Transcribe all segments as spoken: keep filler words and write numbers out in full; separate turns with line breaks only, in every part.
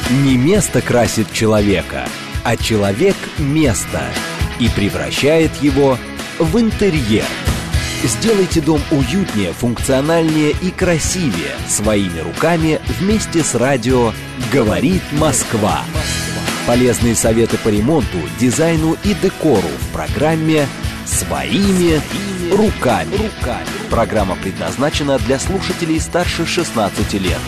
Не место красит человека, а человек – место. И превращает его в интерьер. Сделайте дом уютнее, функциональнее и красивее своими руками вместе с радио «Говорит Москва». Полезные советы по ремонту, дизайну и декору в программе «Своими руками». Программа предназначена для слушателей старше шестнадцати лет.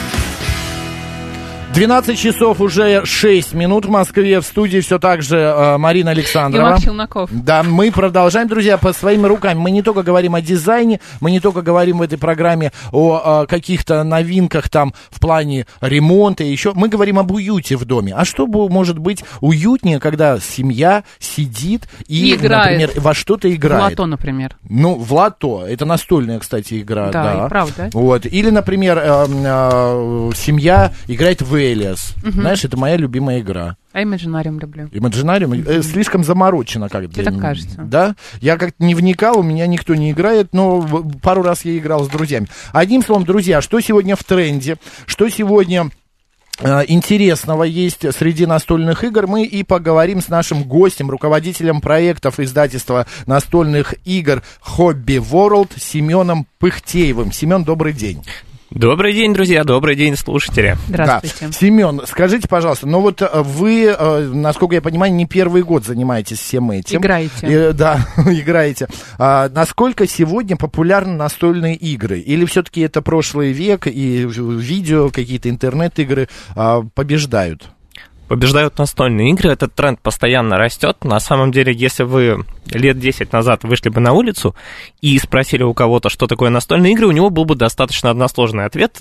двенадцать часов уже шесть минут в Москве. В студии все так же э, Марина Александрова.
И Макс Челноков.
Да, мы продолжаем, друзья, по своими руками. Мы не только говорим о дизайне, мы не только говорим в этой программе о, о каких-то новинках там в плане ремонта и еще. Мы говорим об уюте в доме. А что может быть уютнее, когда семья сидит и,
играет.
Например, во что-то играет?
В лото, например.
Ну, в лото. Это настольная, кстати, игра.
Да,
да.
И правда.
Вот. Или, например, э, э, семья играет в Элиас. Угу. Знаешь, это моя любимая игра.
А Imaginarium люблю.
Imaginarium э, слишком заморочено как-то.
Тебе так кажется?
Да? Я как-то не вникал, у меня никто не играет, но пару раз я играл с друзьями. Одним словом, друзья, что сегодня в тренде, что сегодня э, интересного есть среди настольных игр, мы и поговорим с нашим гостем, руководителем проектов издательства настольных игр Hobby World Семеном Пыхтеевым. Семен, добрый день.
Добрый день, друзья, добрый день, слушатели.
Здравствуйте.
Да. Семен, скажите, пожалуйста, ну вот вы, насколько я понимаю, не первый год занимаетесь всем этим.
Играете.
И, да, играете. А, насколько сегодня популярны настольные игры? Или все-таки это прошлый век и видео, какие-то интернет-игры а, побеждают?
Побеждают настольные игры, этот тренд постоянно растет. На самом деле, если вы лет десять назад вышли бы на улицу и спросили у кого-то, что такое настольные игры, у него был бы достаточно односложный ответ.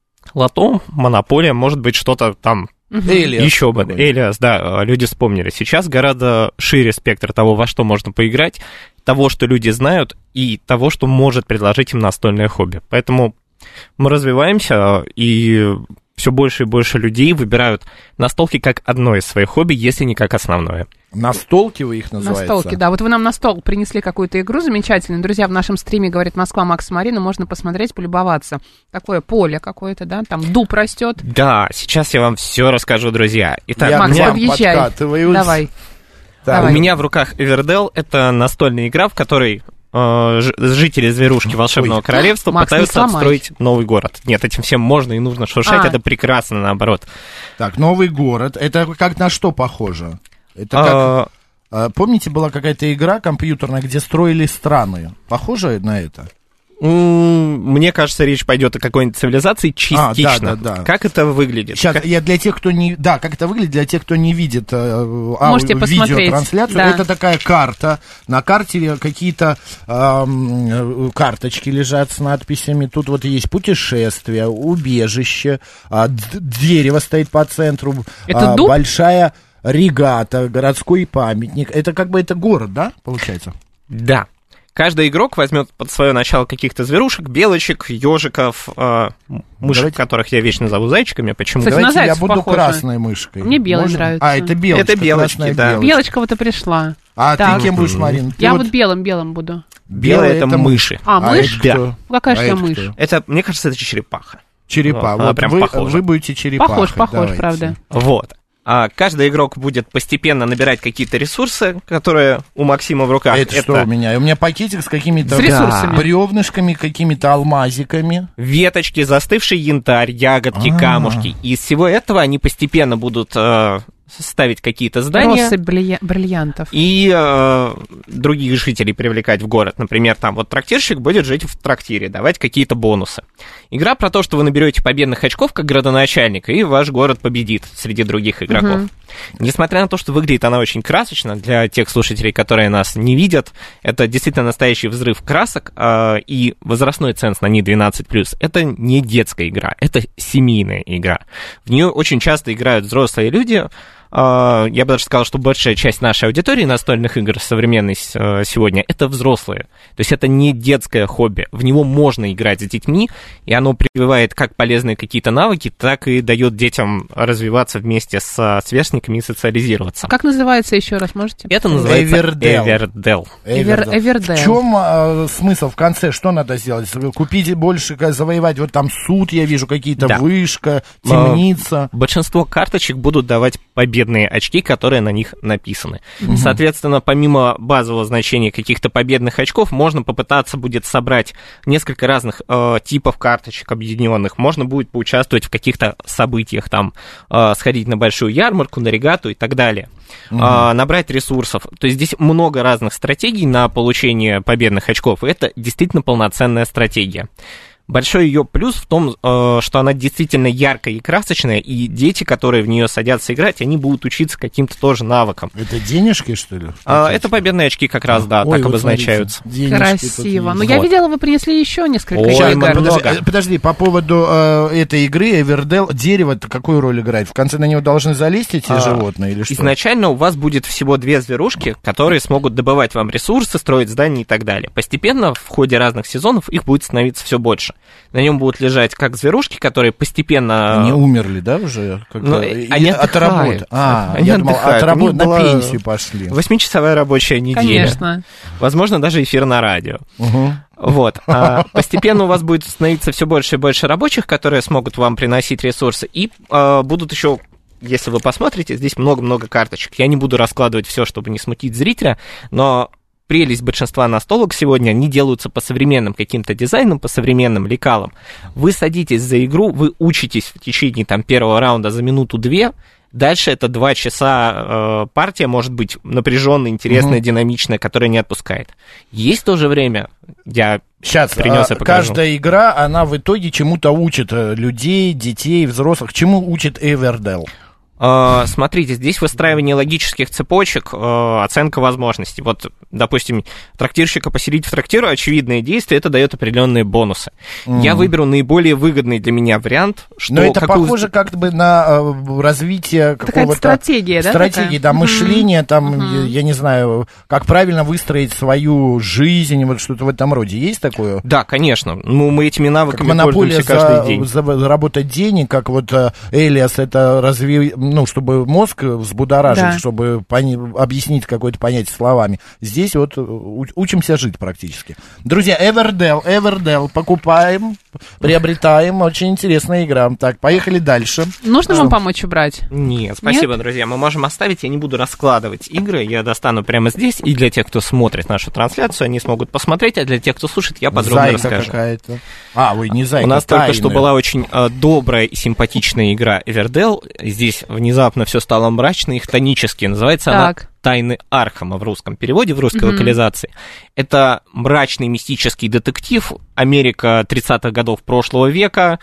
Лото, монополия, может быть, что-то там
Элиас.
Еще бы. Элиас, да, люди вспомнили. Сейчас гораздо шире спектр того, во что можно поиграть, того, что люди знают, и того, что может предложить им настольное хобби. Поэтому мы развиваемся, и все больше и больше людей выбирают настолки как одно из своих хобби, если не как основное.
Настолки вы их называете?
Настолки, да. Вот вы нам на стол принесли какую-то игру замечательную. Друзья, в нашем стриме «Говорит Москва», Макс и Марина, можно посмотреть, полюбоваться. Такое поле какое-то, да, там дуб растет.
Да, сейчас я вам все расскажу, друзья. Итак,
я
Макс,
меня...
подъезжай. Давай.
Да.
У меня в руках Эвердел. Это настольная игра, в которой э, жители зверушки Волшебного
Ой.
Королевства
Макс,
пытаются отстроить новый город. Нет, этим всем можно и нужно шуршать,
А.
это прекрасно, наоборот.
Так, новый город. Это как на что похоже? Это как...
А,
А, помните, была какая-то игра компьютерная, где строили страны? Похоже на это?
Мне кажется, речь пойдет о какой-нибудь цивилизации частично.
А, да, да, да.
Как это выглядит?
Сейчас,
как...
я для тех, кто не... Да, как это выглядит, для тех, кто не видит э,
Можете
ау-
посмотреть,
видеотрансляцию.
да.
Это такая карта. На карте какие-то э, карточки лежат с надписями. Тут вот есть путешествие, убежище, а, д- дерево стоит по центру.
Это
а,
дуб?
Большая регата, городской памятник. Это как бы это город, да, получается?
Да. Каждый игрок возьмет под свое начало каких-то зверушек, белочек, ежиков, э, мышек,
Давайте.
которых я вечно зову зайчиками. Почему?
Кстати,
Давайте
на
я
зайцев
буду
похоже.
красной мышкой.
Мне белый
Можно?
нравится.
А, это белочка.
Это белочки,
красная
да.
белочка.
Белочка вот и пришла.
А
Так.
ты кем будешь, Марин? Ты
Я
вот
вот белым-белым буду.
Белые — это мыши.
А,
А
мышь?
это кто?
Какая же
А
я
это
мышь?
кто?
Это, мне кажется, это черепаха.
Черепа.
Она
Вот
прям
вы,
похожа.
вы будете черепахой.
Похож, похож,
Давайте.
правда.
Вот. А каждый игрок будет постепенно набирать какие-то ресурсы, которые у Максима в руках.
Это, что у меня? У меня пакетик с какими-то
С ресурсами.
бревнышками, какими-то алмазиками.
Веточки, застывший янтарь, ягодки,
А-а-а.
камушки. И из всего этого они постепенно будут э, ставить какие-то здания.
Россыпь брилья- бриллиантов.
И э, других жителей привлекать в город. Например, там вот трактирщик будет жить в трактире, давать какие-то бонусы. Игра про то, что вы наберете победных очков как градоначальник, и ваш город победит среди других игроков.
Мгм.
Несмотря на то, что выглядит она очень красочно, для тех слушателей, которые нас не видят, это действительно настоящий взрыв красок, э, и возрастной ценз на ней двенадцать плюс. Это не детская игра, это семейная игра. В нее очень часто играют взрослые люди, я бы даже сказал, что большая часть нашей аудитории настольных игр современной сегодня — это взрослые. То есть это не детское хобби. В него можно играть с детьми, и оно прививает как полезные какие-то навыки, так и дает детям развиваться вместе с сверстниками и социализироваться.
А как называется еще раз, можете?
Это называется
Эвердел.
Эвердел.
Эвер, Эвердел.
В чем э, смысл в конце? Что надо сделать? Купить больше, завоевать вот там суд, я вижу, какие-то
Да.
вышка, темница.
Большинство карточек будут давать победные очки, которые на них написаны. Угу. Соответственно, помимо базового значения каких-то победных очков, можно попытаться будет собрать несколько разных э, типов карточек объединенных. Можно будет поучаствовать в каких-то событиях, там, э, сходить на большую ярмарку, на регату и так далее. Угу. Э, набрать ресурсов. То есть здесь много разных стратегий на получение победных очков, и это действительно полноценная стратегия. Большой ее плюс в том, что она действительно яркая и красочная, и дети, которые в нее садятся играть, они будут учиться каким-то тоже навыкам.
Это денежки, что ли?
А, это победные очки как раз, да,
Ой,
так
вот
обозначаются.
Смотрите,
красиво. Но
Вот.
я видела, вы принесли еще несколько
Ой,
игр.
много.
Подожди, подожди, по поводу э, этой игры, Эвердел, дерево какую роль играет? В конце на него должны залезть эти
а,
животные или что?
Изначально у вас будет всего две зверушки, которые смогут добывать вам ресурсы, строить здания и так далее. Постепенно в ходе разных сезонов их будет становиться все больше. На нем будут лежать как зверушки, которые постепенно...
Они умерли, да, уже?
Ну,
И
они
от
отдыхают.
работы. А,
Они
я думал,
отдыхают.
от работы
У них
на
была
пенсию пошли.
Восьмичасовая рабочая неделя.
Конечно.
Возможно, даже эфир на радио.
Угу.
Вот. А постепенно у вас будет становиться все больше и больше рабочих, которые смогут вам приносить ресурсы, и а, будут еще... Если вы посмотрите, здесь много-много карточек. Я не буду раскладывать все, чтобы не смутить зрителя, но прелесть большинства настолок сегодня, они делаются по современным каким-то дизайнам, по современным лекалам. Вы садитесь за игру, вы учитесь в течение там, первого раунда за минуту-две, дальше это два часа э, партия может быть напряженная, интересная, угу. динамичная, которая не отпускает. Есть в то же время, я
Сейчас,
принес и покажу.
Каждая игра, она в итоге чему-то учит людей, детей, взрослых. Чему учит Эвердел?
Uh, смотрите, здесь выстраивание логических цепочек, uh, оценка возможностей. Вот, допустим, трактирщика поселить в трактир, очевидное действие, это дает определенные бонусы. Mm. Я выберу наиболее выгодный для меня вариант. Что
Но это
какую...
похоже как бы на uh, развитие какого-то...
стратегия, да?
Стратегии, да,
mm-hmm.
мышления, там,
mm-hmm.
я, я не знаю, как правильно выстроить свою жизнь, вот что-то в этом роде. Есть такое?
Да, конечно. Ну, мы этими навыками
как
пользуемся каждый
за,
день.
За, заработать денег, как вот uh, Элиас это развил... Ну, чтобы мозг взбудоражить, да. чтобы пони- объяснить какое-то понятие словами. Здесь вот у- учимся жить практически. Друзья, Эвердел, Эвердел, покупаем, приобретаем. Очень интересная игра. Так, поехали дальше.
Нужно
Что?
вам помочь убрать?
Нет, спасибо, Нет? друзья. Мы можем оставить, я не буду раскладывать игры. Я достану прямо здесь. И для тех, кто смотрит нашу трансляцию, они смогут посмотреть, а для тех, кто слушает, я подробно
зайка
расскажу.
Какая-то. А, вы не зайка,
У нас
тайная.
только что была очень э, добрая и симпатичная игра Эвердел. Здесь внезапно все стало мрачно и хтонически. Называется так. она «Тайны Архама» в русском переводе, в русской mm-hmm. локализации. Это мрачный мистический детектив. Америка тридцатых годов прошлого века.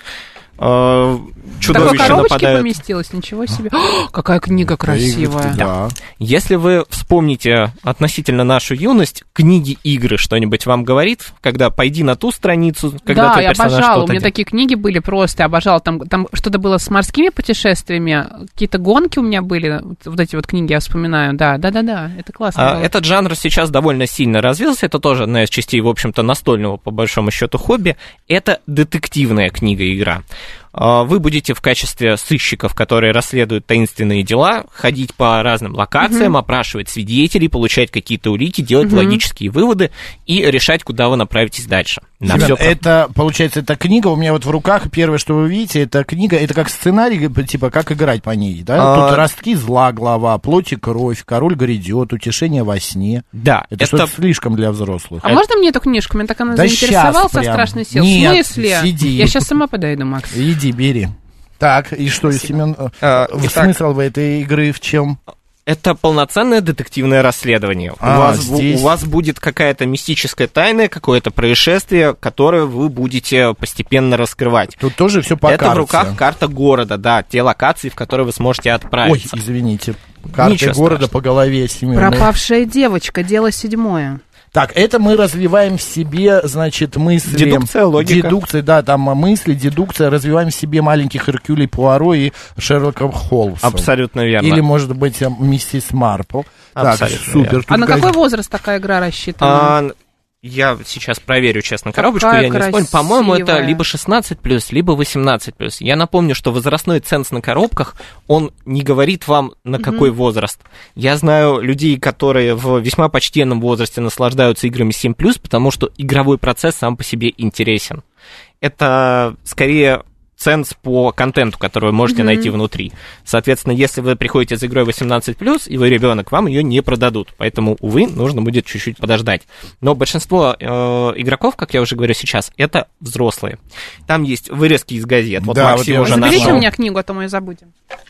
Э, чудовища
Такой коробочке
нападают.
поместилось, ничего себе. О, какая книга красивая.
Да.
Если вы вспомните относительно нашу юность, книги игры что-нибудь вам говорит, когда пойди на ту страницу, когда
да,
твой
я
персонаж
обожала,
что-то
у меня
делает.
такие книги были просто, обожала. Там, там что-то было с морскими путешествиями, какие-то гонки у меня были, вот эти вот книги я вспоминаю, да, да-да-да, это классно.
А,
было.
этот жанр сейчас довольно сильно развился, это тоже одна из частей, в общем-то, настольного, по большому счету, хобби, это детективная книга-игра. Вы будете в качестве сыщиков, которые расследуют таинственные дела, ходить по разным локациям, uh-huh. опрашивать свидетелей, получать какие-то улики, делать uh-huh. логические выводы и решать, куда вы направитесь дальше. На
Семен,
всё
это, получается, это книга у меня вот в руках, первое, что вы видите, это книга, это как сценарий, типа, как играть по ней, да?
А...
Тут ростки зла глава, плоть и кровь, король грядет, утешение во сне.
Да.
Это, это... что-то слишком для взрослых.
А это... можно мне эту книжку? Меня так она
да
заинтересовала со страшной силой.
Нет,
в смысле?
сиди.
Я сейчас сама подойду, Макс.
Иди, бери. Так, и что, Семен,
а,
смысл в этой игры в чем?
Это полноценное детективное расследование.
А,
у, вас,
здесь...
у вас будет какая-то мистическая тайна, какое-то происшествие, которое вы будете постепенно раскрывать.
Тут тоже все по
Это
карте.
в руках карта города, да, те локации, в которые вы сможете отправиться.
Ой, извините, карта
Ничего
города
страшного.
по голове, Семен.
Пропавшая девочка, дело седьмое.
Так, это мы развиваем в себе, значит, мысли...
Дедукция, логика.
Дедукция, да, там мысли, дедукция, развиваем в себе маленьких Эркюлей Пуаро и Шерлока Холмса.
Абсолютно верно.
Или, может быть, миссис Марпл.
Абсолютно
так, супер.
верно.
А на
газ...
какой возраст такая игра рассчитана?
А, я сейчас проверю, честно, коробочку,
Какая
я не вспомню.
красивая.
По-моему, это либо шестнадцать плюс, либо восемнадцать плюс. Я напомню, что возрастной ценз на коробках, он не говорит вам, на какой mm-hmm. возраст. Я знаю людей, которые в весьма почтенном возрасте наслаждаются играми семь плюс, потому что игровой процесс сам по себе интересен. Это скорее ценз по контенту, который вы можете mm-hmm. найти внутри. Соответственно, если вы приходите с игрой восемнадцать плюс, и вы ребенок, вам ее не продадут. Поэтому, увы, нужно будет чуть-чуть подождать. Но большинство э, игроков, как я уже говорю сейчас, это взрослые. Там есть вырезки из газет. Вот
да,
Максим
вот
уже
Заберите
нашел.
у меня книгу, а то мы ее забудем.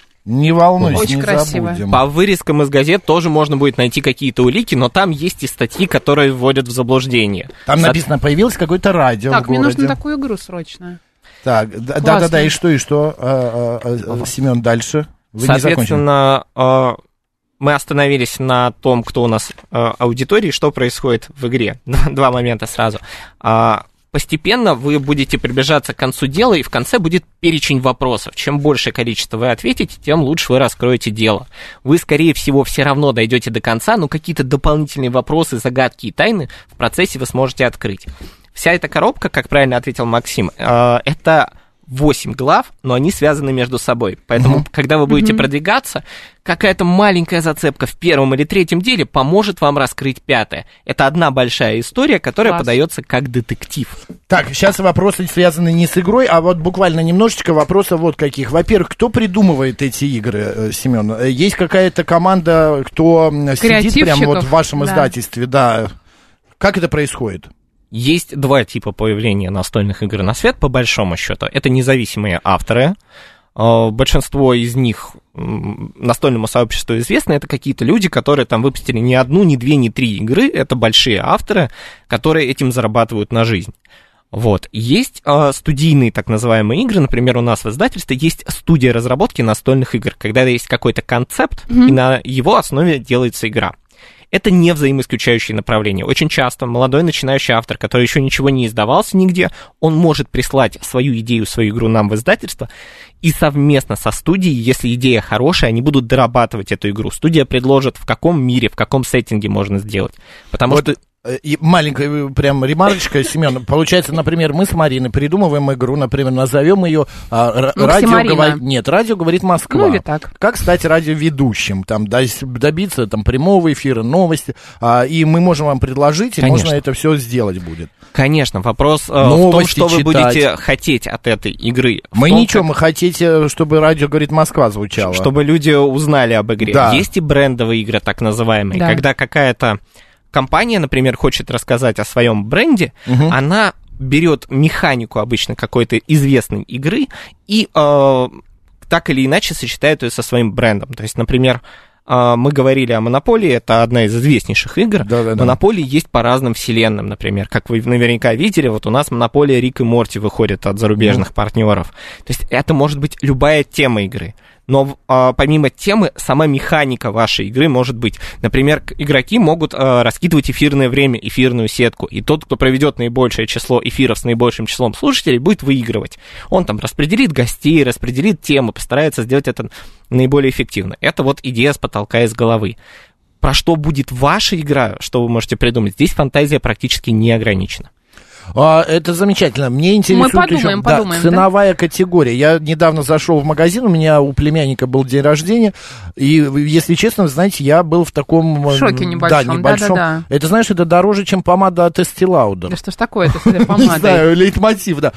Не волнуйся,
Очень
не
красиво.
забудем.
По вырезкам из газет тоже можно будет найти какие-то улики, но там есть и статьи, которые вводят в заблуждение.
Там
Со...
написано, появилось какое-то радио
Так,
в
мне
городе.
нужно такую игру срочно.
Так, да-да-да, и что, и что, а, а, а, Семен, дальше? Вы
Соответственно, э, мы остановились на том, кто у нас э, аудитории, что происходит в игре. Два момента сразу. А, постепенно вы будете приближаться к концу дела, и в конце будет перечень вопросов. Чем большее количество вы ответите, тем лучше вы раскроете дело. Вы, скорее всего, все равно дойдете до конца, но какие-то дополнительные вопросы, загадки и тайны в процессе вы сможете открыть. Вся эта коробка, как правильно ответил Максим, э, это восемь глав, но они связаны между собой. Поэтому, mm-hmm. когда вы будете mm-hmm. продвигаться, какая-то маленькая зацепка в первом или третьем деле поможет вам раскрыть пятое. Это одна большая история, которая Класс. Подается как детектив.
Так, сейчас вопросы связаны не с игрой, а вот буквально немножечко вопросов вот каких. Во-первых, кто придумывает эти игры, Семен? Есть какая-то команда, кто сидит прямо вот в вашем да. издательстве? Да. Как это происходит?
Есть два типа появления настольных игр на свет, по большому счету. Это независимые авторы. Большинство из них настольному сообществу известно. Это какие-то люди, которые там выпустили не одну, не две, не три игры. Это большие авторы, которые этим зарабатывают на жизнь. Вот. Есть э, студийные так называемые игры. Например, у нас в издательстве есть студия разработки настольных игр, когда есть какой-то концепт, mm-hmm. и на его основе делается игра. Это не взаимоисключающие направления. Очень часто молодой начинающий автор, который еще ничего не издавался нигде, он может прислать свою идею, свою игру нам в издательство, и совместно со студией, если идея хорошая, они будут дорабатывать эту игру. Студия предложит, в каком мире, в каком сеттинге можно сделать. Потому вот. что...
И маленькая прям ремарочка, Семен. Получается, например, мы с Мариной придумываем игру, например, назовем ее а, радио говорит, нет, радио говорит Москва.
Ну или так.
Как стать радиоведущим, там добиться там прямого эфира, новости, а, и мы можем вам предложить, и Конечно. Можно это все сделать будет.
Конечно, вопрос новости в том, что читать. Вы будете хотеть от этой игры.
Мы
том,
ничего,
как...
мы хотите, чтобы радио говорит Москва звучало.
Чтобы люди узнали об игре.
Да.
Есть и брендовые игры, так называемые, да. когда какая-то компания, например, хочет рассказать о своем бренде, угу. она берет механику обычно какой-то известной игры и э, так или иначе сочетает ее со своим брендом. То есть, например, э, мы говорили о Монополии, это одна из известнейших игр.
Да, да, да.
Монополии есть по разным вселенным, например. Как вы наверняка видели, вот у нас Монополия Рик и Морти выходит от зарубежных угу. партнеров. То есть это может быть любая тема игры. Но а, помимо темы, сама механика вашей игры может быть. Например, игроки могут а, раскидывать эфирное время, эфирную сетку. И тот, кто проведет наибольшее число эфиров с наибольшим числом слушателей, будет выигрывать. Он там распределит гостей, распределит темы, постарается сделать это наиболее эффективно. Это вот идея с потолка из головы. Про что будет ваша игра, что вы можете придумать? Здесь фантазия практически не ограничена.
А, это замечательно. Мне интересует
Мы подумаем,
еще
подумаем,
да, ценовая
да?
категория. Я недавно зашел в магазин, у меня у племянника был день рождения, и, если честно, знаете, я был в таком...
В шоке небольшом,
да, небольшом.
Да, да, да.
Это, знаешь, это дороже, чем помада от Estee Lauder.
Да что ж такое-то с этой помадой?
Не знаю, лейтмотив, да.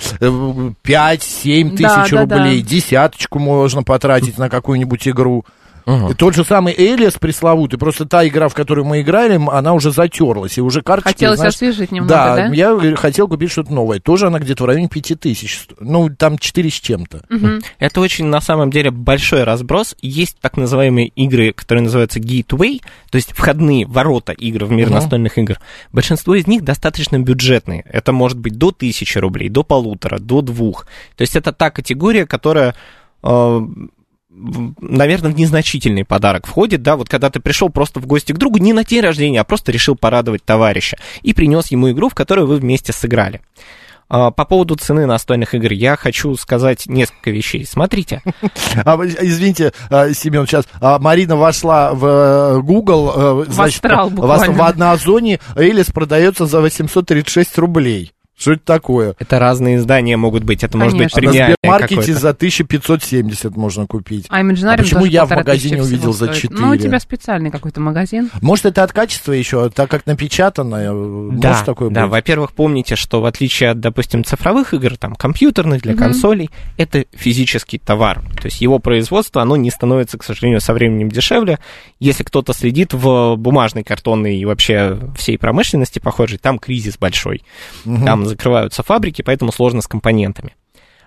пять-семь тысяч рублей, десяточку можно потратить на какую-нибудь игру. Угу. Тот же самый Элиас пресловутый, просто та игра, в которую мы играли, она уже затерлась, и уже карточки...
Хотелось
знаешь,
освежить немного,
да?
да?
Я хотел купить что-то новое. Тоже она где-то в районе пяти тысяч, ну, там четыре с чем-то.
Угу.
Это очень, на самом деле, большой разброс. Есть так называемые игры, которые называются Gateway, то есть входные ворота игр в мир угу. настольных игр. Большинство из них достаточно бюджетные. Это может быть до тысячи рублей, до полутора, до двух. То есть это та категория, которая... Э, наверное, в незначительный подарок входит, да, вот когда ты пришел просто в гости к другу, не на день рождения, а просто решил порадовать товарища и принес ему игру, в которую вы вместе сыграли. По поводу цены настольных игр я хочу сказать несколько вещей. Смотрите.
А, извините, Семен, сейчас Марина вошла в Google, значит, в астрал буквально. В Одноозоне Элис продается за восемьсот тридцать шесть рублей. Что это такое?
Это разные издания могут быть. Это Конечно. Может быть премиальное
какое-то. На Сбермаркете за тысяча пятьсот семьдесят можно купить.
А Imaginarium
а почему я в магазине увидел за четыре?
Ну, у тебя специальный какой-то магазин.
Может, это от качества еще, так как напечатанное?
Да,
может такое
да.
быть?
Во-первых, помните, что в отличие от, допустим, цифровых игр, там, компьютерных, для угу. консолей, это физический товар. То есть его производство, оно не становится, к сожалению, со временем дешевле. Если кто-то следит в бумажной, картонной и вообще всей промышленности, похоже, там кризис большой. Угу. Там закрываются фабрики, поэтому сложно с компонентами.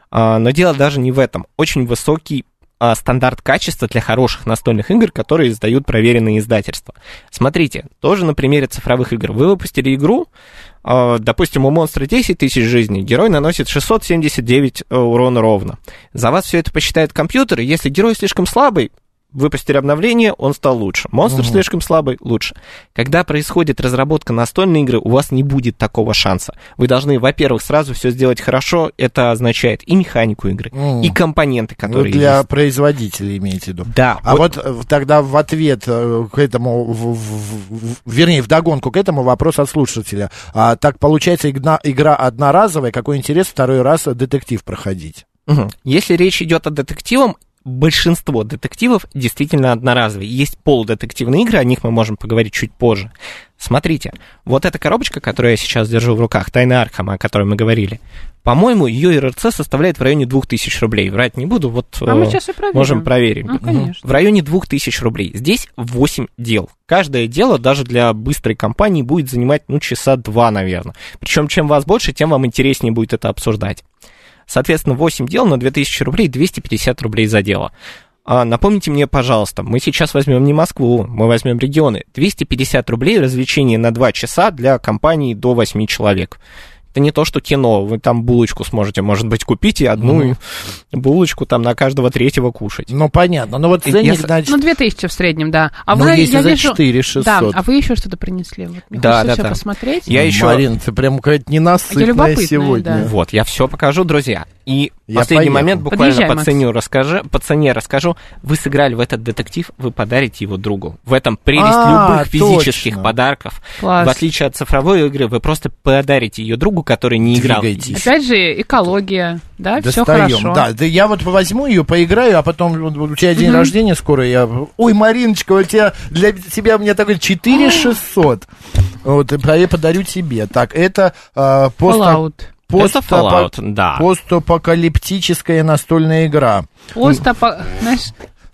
Но дело даже не в этом. Очень высокий стандарт качества для хороших настольных игр, которые издают проверенные издательства. Смотрите, тоже на примере цифровых игр. Вы выпустили игру, допустим, у монстра десять тысяч жизней, герой наносит шестьсот семьдесят девять урона ровно. За вас все это посчитает компьютер, и если герой слишком слабый, выпустили обновление, он стал лучше. Монстр угу. слишком слабый, лучше. Когда происходит разработка настольной игры, у вас не будет такого шанса. Вы должны, во-первых, сразу все сделать хорошо. Это означает и механику игры, mm. и компоненты, которые
ну, для
есть.
производителей, имеете в виду.
Да.
А вот, вот тогда в ответ к этому, в, в, в, вернее, вдогонку к этому вопрос от слушателя. А, так получается, игра, игра одноразовая, какой интерес второй раз детектив проходить?
Угу. Если речь идет о детективах, большинство детективов действительно одноразовые. Есть полудетективные игры, о них мы можем поговорить чуть позже. Смотрите, вот эта коробочка, которую я сейчас держу в руках, «Тайна Аркхема», о которой мы говорили, по-моему, ее эр цэ составляет в районе двух тысяч рублей. Врать не буду, вот
а мы сейчас и проверим.
Можем проверить.
Ну, конечно.
В районе двух тысяч рублей. Здесь восемь дел. Каждое дело даже для быстрой компании будет занимать, ну, часа два, наверное. Причем, чем вас больше, тем вам интереснее будет это обсуждать. Соответственно, восемь дел на две тысячи рублей, двести пятьдесят рублей за дело. А, напомните мне, пожалуйста, мы сейчас возьмем не Москву, мы возьмем регионы. двести пятьдесят рублей развлечение на два часа для компании до восьми человек. Это не то, что кино. Вы там булочку сможете, может быть, купить и одну mm. булочку там на каждого третьего кушать.
Ну, понятно. Ну, вот ценник,
Если...
значит...
Ну, две тысячи в среднем, да. А
ну,
вы,
если
я
за
вижу...
четыре тысячи шестьсот.
Да, а вы еще что-то принесли? Вот, мне
да, да,
все
да.
посмотреть.
Я еще...
Марин, ты прям какая-то ненасытная сегодня.
Да.
Вот, я все покажу, друзья. И
я
последний
поехал.
момент, буквально
Подъезжай,
по цене, расскажу, по цене расскажу. Вы сыграли в этот детектив, вы подарите его другу. В этом прелесть
а,
любых физических
точно.
подарков.
Класс.
В отличие от цифровой игры, вы просто подарите ее другу, который не играл.
Двигайтесь.
Опять же, экология, да, все
Достаем.
хорошо.
Да, да, я вот возьму ее, поиграю, а потом у тебя день mm-hmm. рождения скоро, я... Ой, Мариночка, у тебя для тебя у меня такой четыре тысячи шестьсот. Вот, я подарю тебе. Так, это э, пост...
Fallout.
Это Fallout, да.
Постапокалиптическая настольная игра.
Постапо... Знаешь...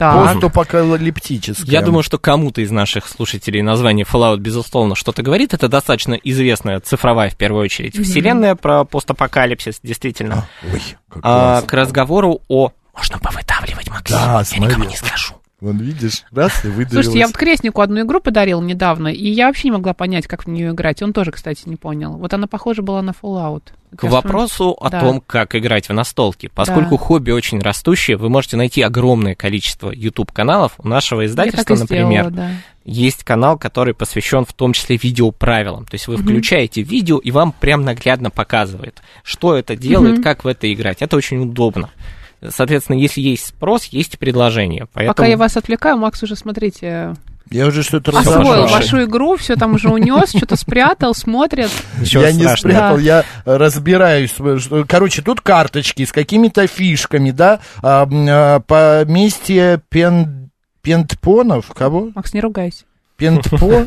Постапокалиптическая.
Я думаю, что кому-то из наших слушателей название Fallout, безусловно, что-то говорит. Это достаточно известная цифровая, в первую очередь, mm-hmm. вселенная про постапокалипсис, действительно.
Ой,
а, к разговору о... Можно повыдавливать, Максим.
Да,
я
смотри.
никому не скажу.
Вон, видишь, раз и выдавилась.
Слушайте, я вот крестнику одну игру подарила недавно, и я вообще не могла понять, как в нее играть. Он тоже, кстати, не понял. Вот она похожа была на Fallout.
К я вопросу о да. том, как играть в настолки. Поскольку да. хобби очень растущее, вы можете найти огромное количество YouTube-каналов. У нашего издательства, например, сделала, да. есть канал, который посвящен в том числе видеоправилам. То есть вы mm-hmm. включаете видео, и вам прям наглядно показывает, что это делает, mm-hmm. как в это играть. Это очень удобно. Соответственно, если есть спрос, есть предложение. Поэтому...
Пока я вас отвлекаю, Макс уже, смотрите...
Я уже что-то
освоил вашу игру, все там уже унес, что-то спрятал, смотрит.
Ничего я страшного. Не спрятал, да. я разбираюсь. Короче, тут карточки с какими-то фишками, да, по месте пен... пентпонов, кого?
Макс, не ругайся.
Пентпо...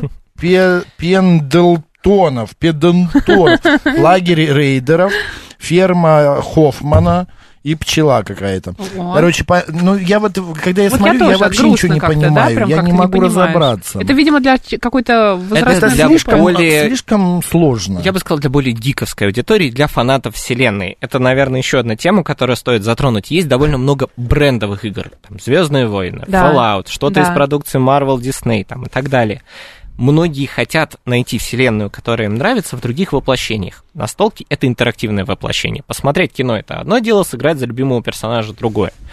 Пендлтонов, педантонов, лагерь рейдеров, ферма Хоффмана, и пчела какая-то. Вот. Короче, по, ну я вот, когда я вот смотрю, я, я вообще ничего не понимаю. Да, я не могу не разобраться.
Это, видимо, для какой-то возрастной
для
слишком,
более...
слишком сложно.
Я бы сказал, для более гиковской аудитории, для фанатов вселенной. Это, наверное, еще одна тема, которую стоит затронуть. Есть довольно много брендовых игр. Там, «Звездные войны», да. Fallout, что-то да. из продукции Marvel, Disney там, и так далее. Многие хотят найти вселенную, которая им нравится, в других воплощениях. Настолки — это интерактивное воплощение. Посмотреть кино — это одно дело, сыграть за любимого персонажа — другое.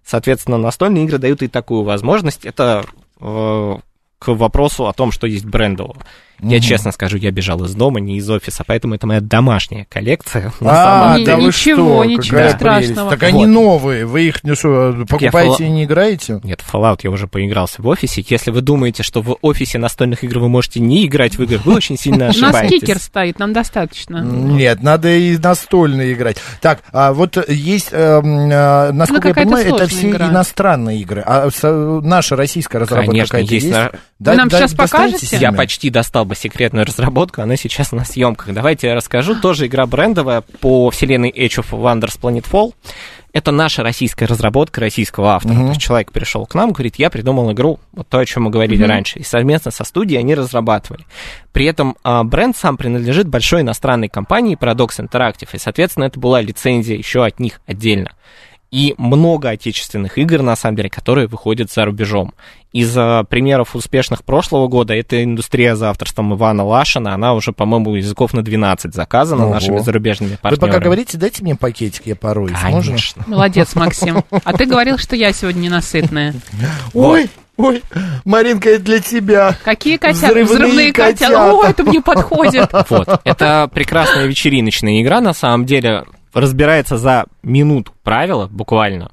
Соответственно, настольные игры дают и такую возможность. Это э, к вопросу о том, что есть брендового. Mm-hmm. Я честно скажу, я бежал из дома, не из офиса, поэтому это моя домашняя коллекция.
А,
Не-
да вы
ничего,
что,
ничего
какая
страшного.
прелесть. Так
Вот.
они новые, вы их ну, что, покупаете
Я
и не играете?
Нет, в Fallout я уже поигрался в офисе. Если вы думаете, что в офисе настольных игр вы можете не играть в игры, вы очень сильно
У нас
ошибаетесь.
кикер стоит, нам достаточно.
Нет, надо и настольные играть. Так, а вот есть, э, э, насколько я
какая-то
понимаю, это
сложная
все
игра.
иностранные игры. А с- наша российская разработка
Конечно,
какая-то
есть
есть?
на-
Вы нам сейчас
достанете
покажете?
себе?
Я почти достал бы секретную разработку, она сейчас на съемках. Давайте я расскажу. Тоже игра брендовая по вселенной Age of Wonders Planetfall. Это наша российская разработка российского автора.
Мгм.
То есть человек пришел к нам, говорит, я придумал игру, вот то, о чем мы говорили
Мгм.
раньше. И совместно со студией они разрабатывали. При этом а, бренд сам принадлежит большой иностранной компании Paradox Interactive. И, соответственно, это была лицензия еще от них отдельно. И много отечественных игр, на самом деле, которые выходят за рубежом. Из а, примеров успешных прошлого года это индустрия за авторством Ивана Лашина. Она уже, по-моему, языков на двенадцать заказана
Ого.
нашими зарубежными
Вы
партнерами.
пока говорите, дайте мне пакетик, я порой. Можно?
Конечно.
Молодец, Максим. А ты говорил, что я сегодня ненасытная.
Ой, ой, Маринка, это для тебя.
Какие котята?
Взрывные
Взрывные котята.
котята.
О, это мне подходит.
Вот. Это прекрасная вечериночная игра, на самом деле. Разбирается за минуту правила, буквально,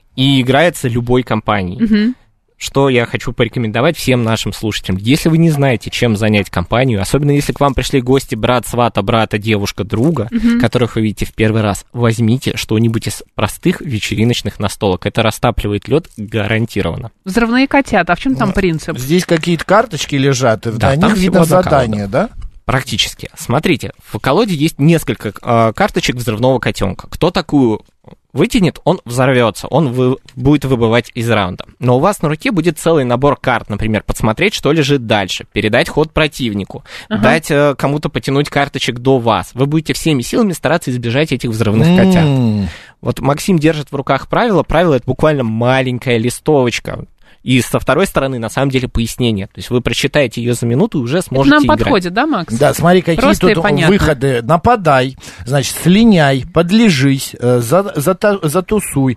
и играется любой компанией.
Мгм.
Что я хочу порекомендовать всем нашим слушателям. Если вы не знаете, чем занять компанию, особенно если к вам пришли гости брат, свата, брата, девушка, друга, которых вы видите в первый раз, возьмите что-нибудь из простых вечериночных настолок. Это растапливает лед гарантированно.
Взрывные котята. А в чем там принцип?
Здесь какие-то карточки лежат, и
Да,
на
там
них видно
всего одна
задание, да?
Практически. Смотрите, в колоде есть несколько э, карточек взрывного котенка. Кто такую вытянет, он взорвется, он вы, будет выбывать из раунда. Но у вас на руке будет целый набор карт, например, подсмотреть, что лежит дальше, передать ход противнику,
Ага.
дать э, кому-то потянуть карточек до вас. Вы будете всеми силами стараться избежать этих взрывных котят.
М.
Вот Максим держит в руках правила. Правило — это буквально маленькая листовочка. И со второй стороны, на самом деле, пояснение. То есть вы прочитаете ее за минуту и уже
Это
сможете
нам
играть.
подходит, да, Макс?
Да, смотри, какие
Просто и
тут
понятно.
выходы. Нападай, значит, слиняй, подлежись, э, за, зата- затусуй,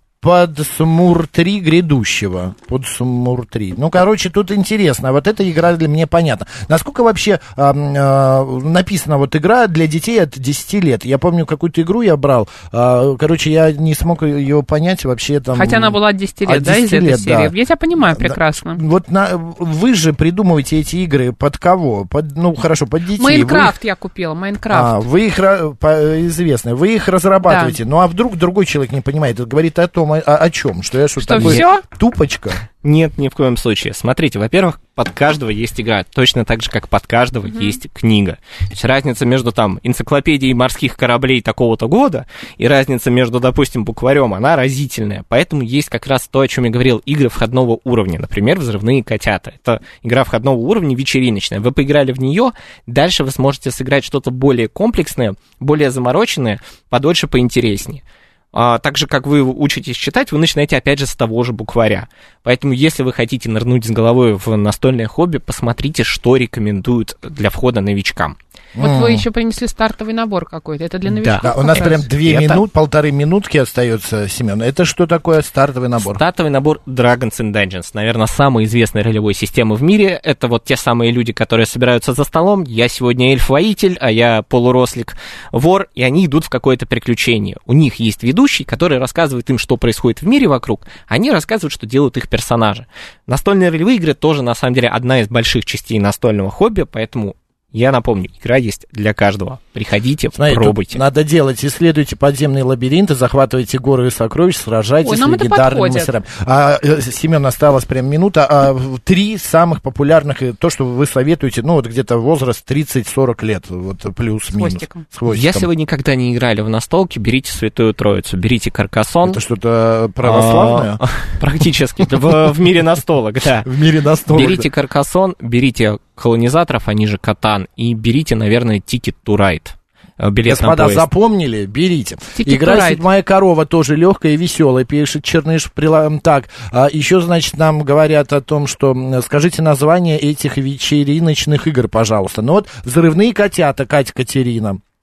подсмуртри грядущего. Подсмуртри. Ну, короче, тут интересно. Вот эта игра для меня понятна. Насколько вообще э, э, написана вот игра для детей от десяти лет? Я помню, какую-то игру я брал. Э, короче, я не смог ее понять вообще там.
Хотя она была от десяти лет,
от
да, из
десяти
этой
лет,
серии?
да.
Я тебя понимаю
Да.
прекрасно.
Вот на, вы же придумываете эти игры под кого? Под, ну, хорошо, под детей. Вы их-
Майнкрафт я купила,
А,
Майнкрафт.
вы их, ра- по- известны, вы их разрабатываете, ну а вдруг другой человек не понимает, это говорит о том, о, о чем, что я что,
Что,
такой
всё?
тупочка.
Нет, ни в коем случае. Смотрите, во-первых, под каждого есть игра, точно так же, как под каждого
Мгм.
есть книга. То есть разница между там энциклопедией морских кораблей такого-то года и разница между, допустим, букварем, она разительная. Поэтому есть как раз то, о чем я говорил, игры входного уровня. Например, «Взрывные котята». Это игра входного уровня вечериночная. Вы поиграли в нее, дальше вы сможете сыграть что-то более комплексное, более замороченное, подольше, поинтереснее. А, так же, как вы учитесь читать, вы начинаете опять же с того же букваря. Поэтому, если вы хотите нырнуть с головой в настольное хобби, посмотрите, что рекомендуют для входа новичкам.
Вот
М.
вы еще принесли стартовый набор какой-то. Это для новичков.
Да, у нас
как
прям
раз.
две
Это-
минуты, полторы минутки остается, Семен. Это что такое стартовый набор?
Стартовый набор Dragons and Dungeons. Наверное, самая известная ролевой система в мире. Это вот те самые люди, которые собираются за столом. Я сегодня эльф-воитель, а я полурослик-вор. И они идут в какое-то приключение. У них есть ведущий, который рассказывает им, что происходит в мире вокруг. Они рассказывают, что делают их персонажи. Настольные ролевые игры тоже, на самом деле, одна из больших частей настольного хобби, поэтому... Я напомню, игра есть для каждого. Приходите,
Смотри, тут
пробуйте.
надо делать, исследуйте подземные лабиринты, захватывайте горы и сокровищ, сражайтесь
Ой,
с
нам это
легендарными
подходит.
мастерами. А, э, Семен, осталась прям минута. А, в- три самых популярных, э, то, что вы советуете, ну, вот где-то возраст тридцать-сорок лет, вот плюс-минус.
хвостиком.
С хвостиком.
Если вы никогда не играли в настолки, берите Святую Троицу, берите Каркасон.
Это что-то православное?
А, Практически. В в мире настолок, да.
В мире настолок.
Берите Каркасон, берите колонизаторов, они же Катан, и берите, наверное, Ticket to Ride. э, Билет на
Господа,
поезд.
запомнили? Берите.
Ticket to
Игра
Ride.
«Седьмая корова» тоже легкая и веселая, пишет Черныш. Прила- Так, а еще, значит, нам говорят о том, что м, скажите название этих вечериночных игр, пожалуйста. Ну вот «Взрывные котята», Катя Катерина.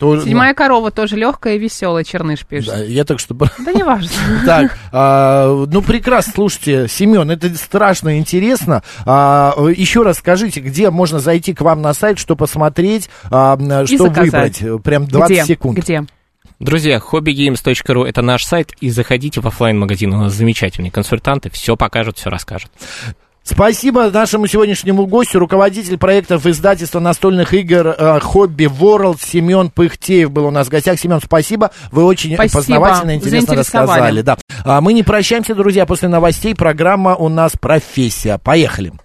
То,
Седьмая корова тоже легкая и веселая, Черныш пишет.
Да, я так что...
Да не важно.
Так, а, ну прекрасно, слушайте, Семен, это страшно интересно. А, еще раз скажите, где можно зайти к вам на сайт, что посмотреть, а, что
заказать.
выбрать? Прям двадцать
Где?
секунд.
Где?
Друзья, хобби геймс точка ру — это наш сайт, и заходите в офлайн-магазин, у нас замечательные консультанты, все покажут, все расскажут.
Спасибо нашему сегодняшнему гостю, руководитель проектов издательства настольных игр э, Hobby World Семен Пыхтеев был у нас в гостях. Семен, спасибо, вы очень
спасибо.
познавательно, интересно рассказали. Да. А мы не прощаемся, друзья, после новостей программа у нас «Профессия». Поехали.